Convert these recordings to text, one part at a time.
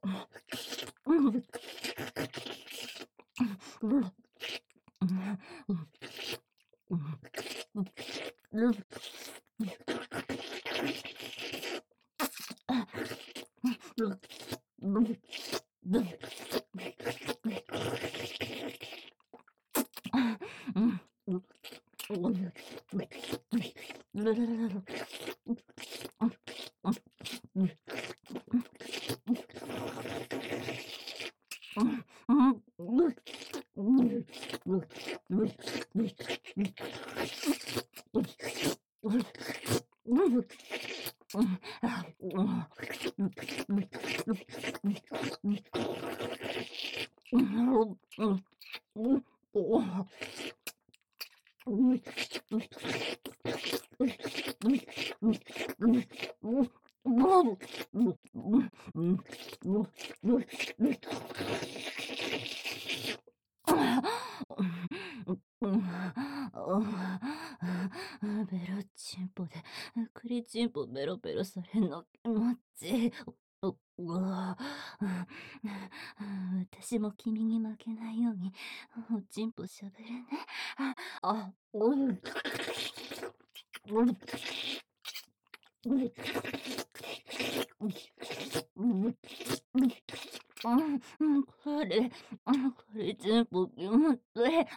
ベロチンポで栗チンポベロベロされんの気持ちいい。私も君に負けないようにおちんぽしゃべるね。これ全部気持ちいい。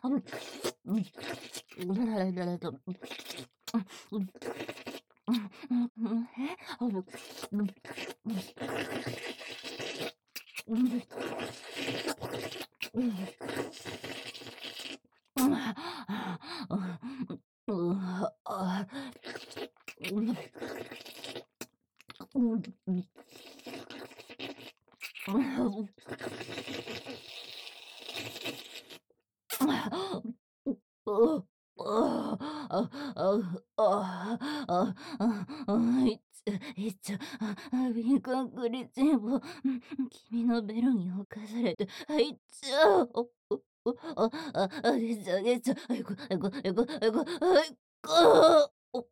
敏感クリチンポ、君のベロに侵されて入っちゃう。出ちゃう、出ちゃう。あいこ、あいこ、あいこ、あいこ、あいこ。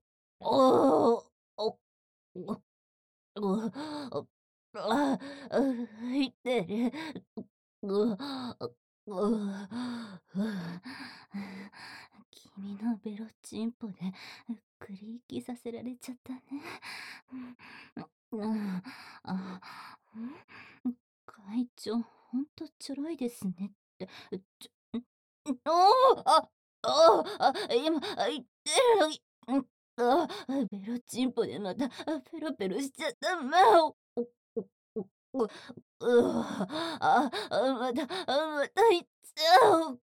お、入ってる。君のベロチンポでクリーキさせられちゃったね。会長、ほんとちょろいですねって。今、言ってるのに。ベロチンポでまたペロペロしちゃったままた言っちゃう。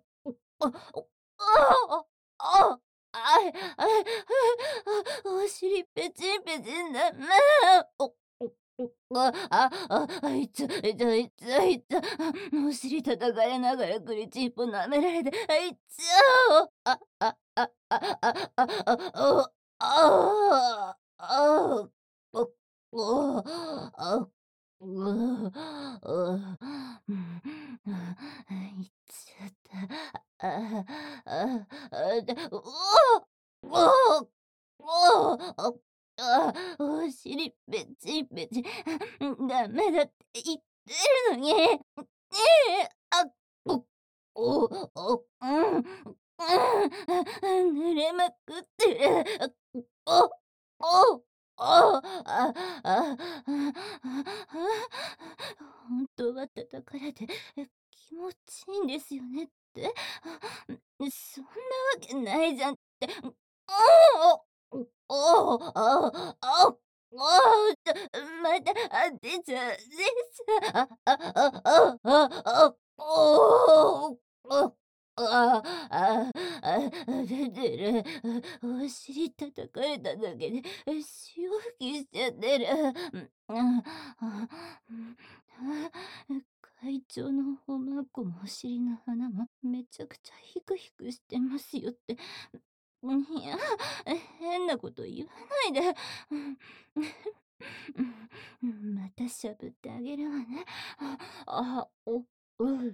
ああい、お尻ペチンペチンだな。いっちゃ、いっちゃ、いっちゃ、いっちゃ、お尻叩かれながらクリチンポ舐められて、いっちゃう。いっちゃった。お尻ペチンペチン、ダメだって言ってるのに。ねえ、濡れまくってる。おおおああ本当は叩かれて気持ちいいんですよねって。そんなわけないじゃんって。おおああまた、出ちゃう、出ちゃう。おお。出てる。お尻叩かれただけで、潮吹きしちゃってる。会長のおまんこもお尻の花もめちゃくちゃヒクヒクしてますよって。いや、変なこと言わないで。またしゃぶってあげるわね。うん。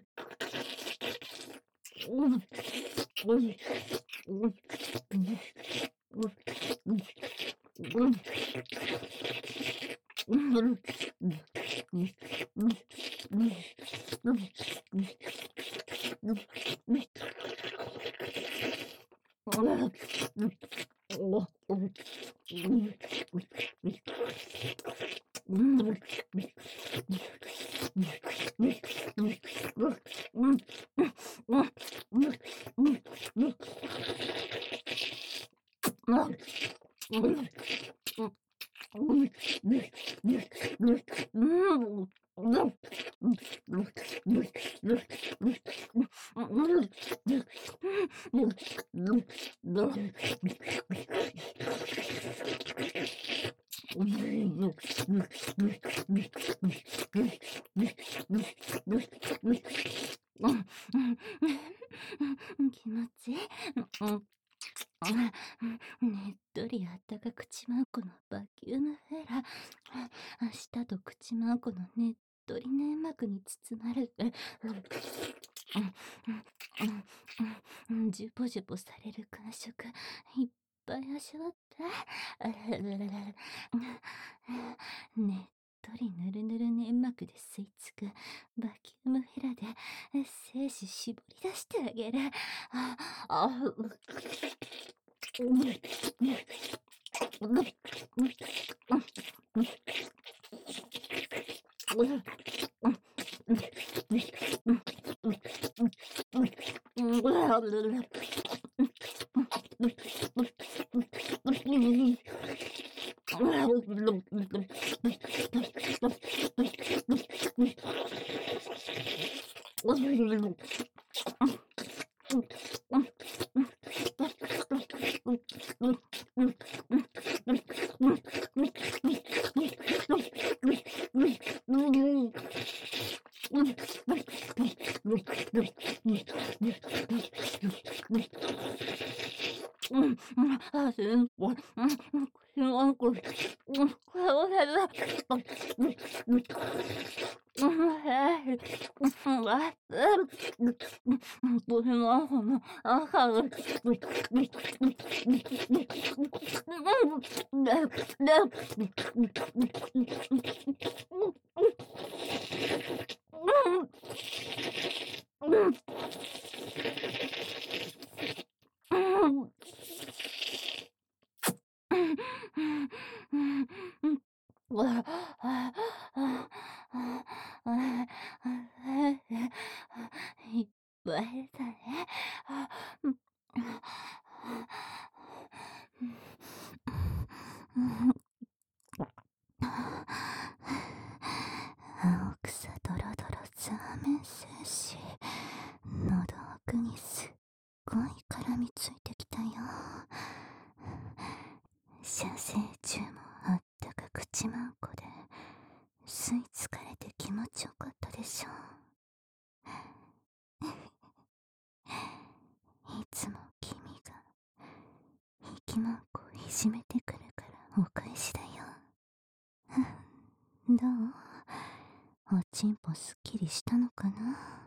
気持ちいい。ねっとりあったか口まんこのバキュームフェラ。舌と口まんこのねっとり粘膜に包まれて、ジュポジュポされる感触、いっぱい味わって。ねっとりぬるぬる粘膜で吸い付くバキュームフェラで精子絞り出してあげる。あ、あ、いっぱいだね。青草ドロドロザーメン精子、喉奥にすっごい絡みついてきたよ。射精中もあったか口まんこで吸い付かれて気持ちよかったでしょ。いつも君が息まんこをいじめてくるからお返しだよ。どう？おちんぽすっきりしたのかな？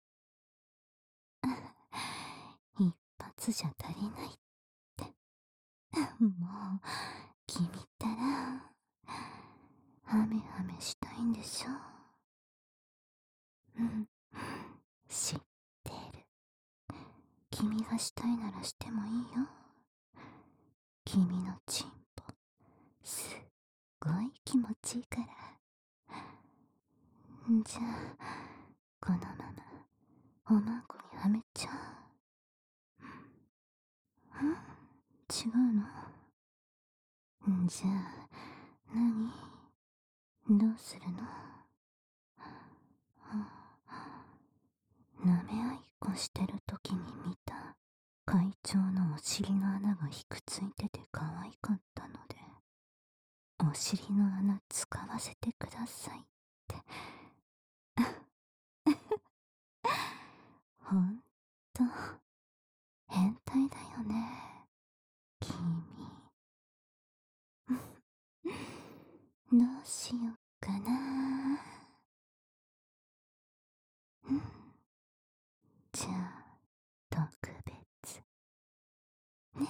一発じゃ足りないって。もう、君ったら、ハメハメしたいんでしょ？うん、知ってる。君がしたいならしてもいいよ。君のチンポ、すっごい気持ちいいから。じゃあ、このまま、おまんこにはめちゃう。違うの？じゃあ、どうするの？舐め合いっこしてる時に見た会長のお尻の穴がひくついてて可愛かったので、お尻の穴使わせてくださいって。ほんと、変態だよね、君。どうしよっかな。じゃあ、特別。ね。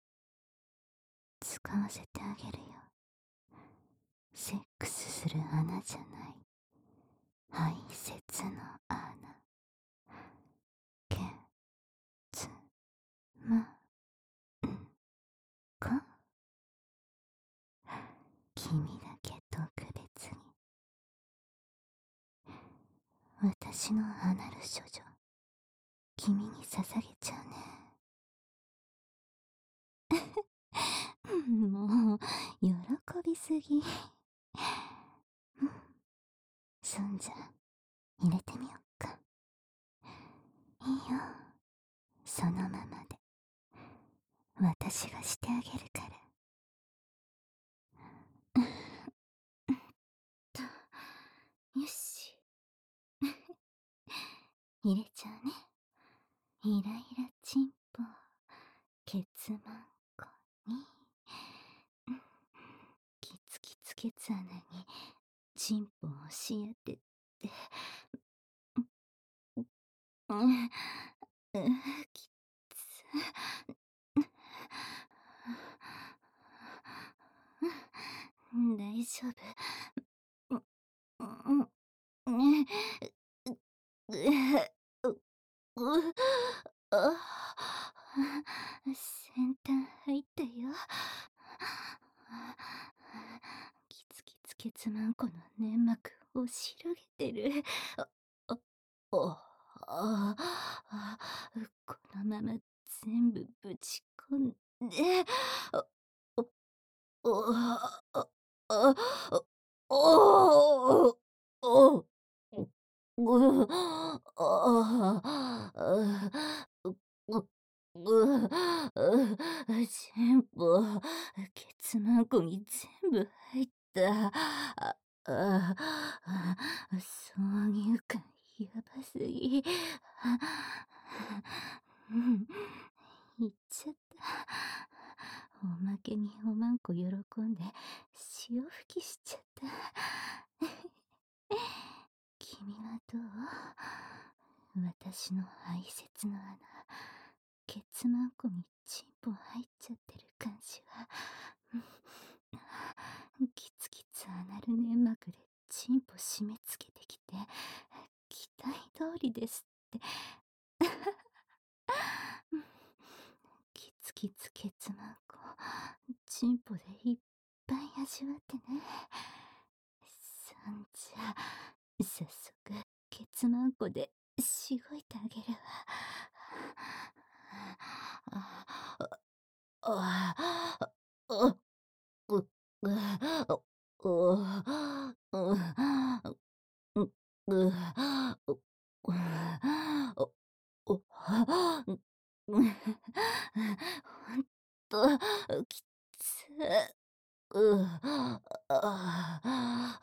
使わせてあげるよ。セックスする穴じゃない。排泄の穴。けつまんこ。君だけ特別に私のアナル処女、君に捧げちゃうね。もう、喜びすぎ。そんじゃ、入れてみよっか。いいよ。そのままで。私がしてあげるから。と、よし。入れちゃうね。イライラチンポ、ケツマンコに、キツキツケツ穴に、チンポを押し当てて、うん、きつ。大丈夫。ね、あ、先端入ったよ。キツキツケツマンコの粘膜を広げてる。あ、あ、このまま全部ぶち込んで、あ、お、あ、あ、おお、ぐ、あ、ぐ、全部、ケツマンコに全部入った。挿入感やばすぎ。言っちゃった。おまけにおまんこ喜んで潮吹きしちゃった。君はどう？私の排泄の穴、ケツマンコにチンポ入っちゃってる感じは。キツキツアナル粘膜でチンポ締め付けてきて、期待通りですって。キツキツケツマンコ、チンポでいっぱい味わってね。そんじゃ、早速、ケツマンコでしごいてあげるわ。ほんと、きつ。ああ、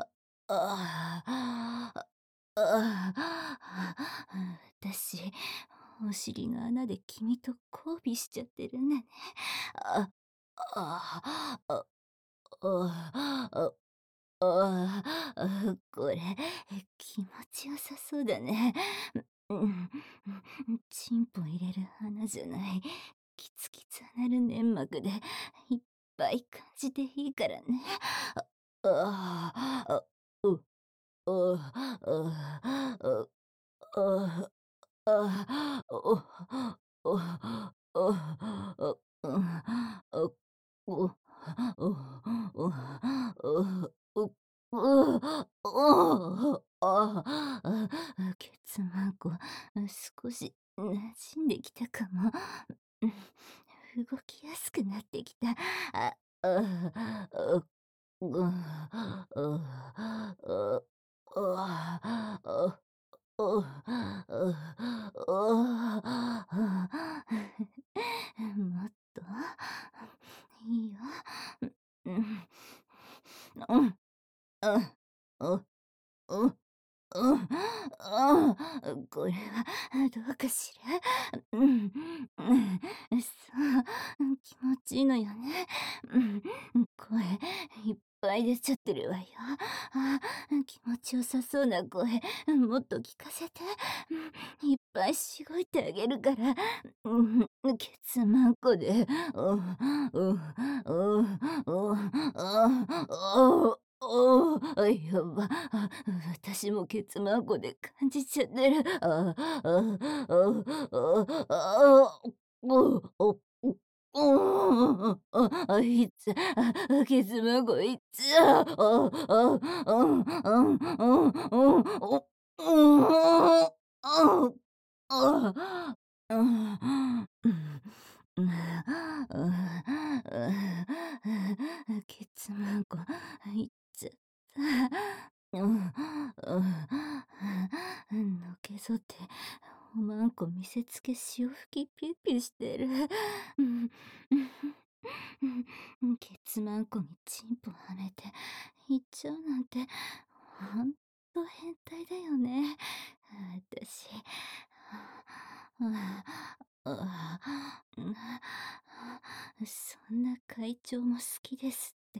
私、お尻の穴で君と交尾しちゃってるんだね。あ、あ、あ、あ、これ、気持ちよさそうだね。うん、チンポ入れる穴じゃない。キツキツなる粘膜でいっぱい感じていいからね。ああ、う、う、う、う、う、あ、お、お、お、お、うん、お、お、お、お、ケツマンコ、少し馴染んできたかも。動きやすくなってきた。ぐ、もっと、いいよ。うん、うん、うん、うん、うん、うん、これはどうかしら。うん、そう、気持ちいいのよね。声いっぱい出ちゃってるわよ。気持ちよさそうな声、もっと聞かせて。いっぱいしごいてあげるから。ケツマンコで。やば。私もケツマンコで感じちゃってる。いつ、ケツマンコいつ、 うああ、あ、うん、うん、うん、ケツマンコ、いっちゃった。のけぞって、おまんこ見せつけ潮吹きピューピューしてる。うん、ケツマンコにチンポはめて、行っちゃうなんて、ほんと変態だよね。私。そんな会長も好きですって。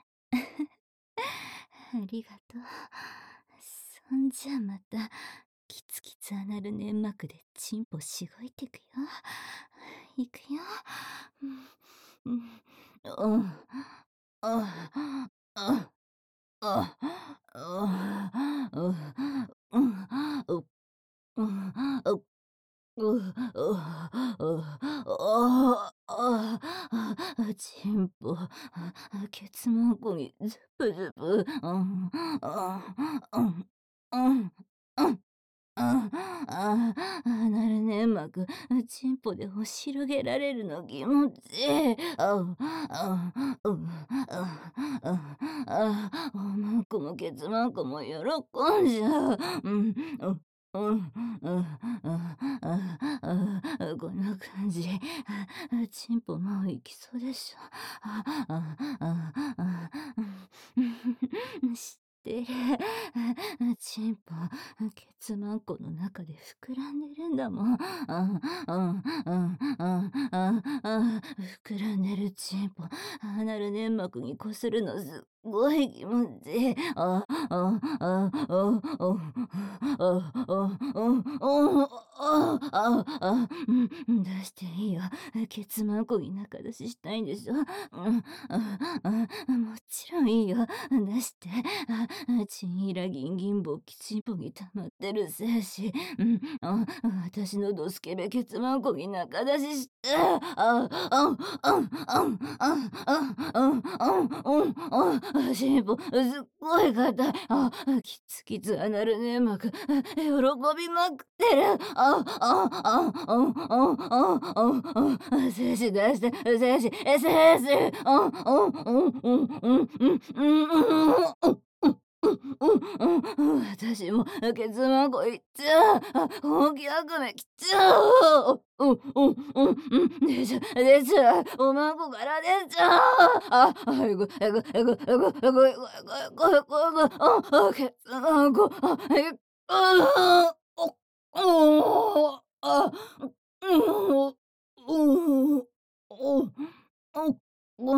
ありがとう。そんじゃまた、キツキツアナル粘膜でチンポしごいてくよ。いくよ。うん、うん、あ、あ、あ、あ、うん、う、うん、う、チンポ、ケツマンコにズブズブ、なる粘膜、チンポで押し広げられるの気持ちいい。おまんこもケツマンコも喜んじゃう。こんな感じ。チンポもう行きそうでしょ。知ってる。チンポ、ケツマンコの中で膨らんでるんだもん。膨らんでるチンポ、アナル粘膜にこするのすっごい気持ちいい。出していいよ。ケツマンコに中出ししたいんでしょ。もちろんいいよ。出して。チンイラギンギンボキチンポに溜まってる精子。私のドスケベケツマンコに中出しして。チンポ、すっごい硬い。キツキツアナル粘膜。喜びまくってる。精子出して、精子、精子。私もケツマンコいっちゃう。本気悪夢来ちゃう。出ちゃう、出ちゃう。おまんこから出ちゃう。えぐ、えぐ、えぐ、えぐ、えぐ、えぐ、えぐ、えぐ、ケツマンコ、あ、お、あ、うん、うん、お、うん、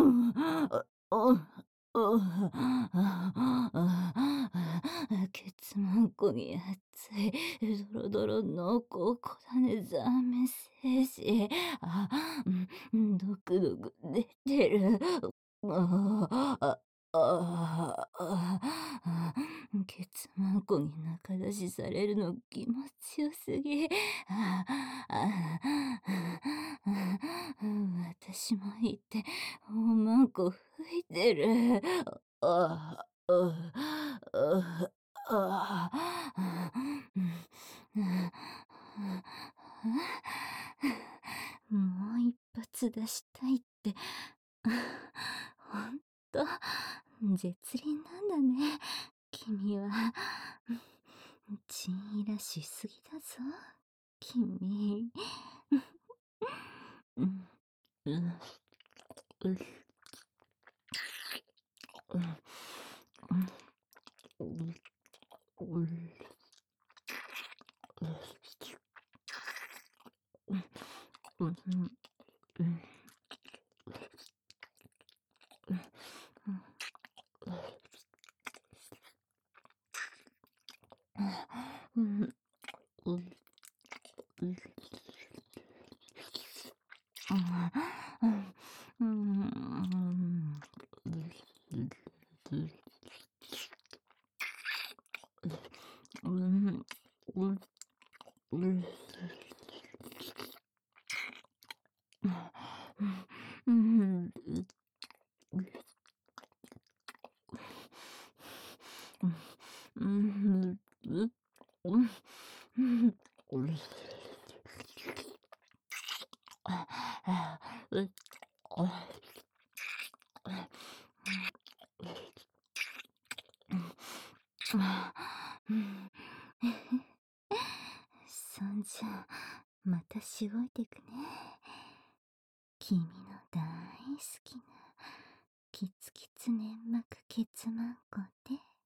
ケツマンコに熱い、ドロドロ濃厚小種ザーメン精子。ドクドク出てる。ああ、ああ、ケツマンコに中出しされるの気持ちよすぎ。私もいて、おまんこ吹いてる。ああ、ああ、ああ、もう一発出したいって、ほんと、絶倫なんだね、君は。チンイラしすぎだぞ、君。うん、うん、うん、うん、うん、うん、うん、うん、うん、うん、うん、うん、うん、うん、うん、うん、 そんじゃ、またしごいてくね。君の大好きな、キツキツ粘膜ケツマンコで。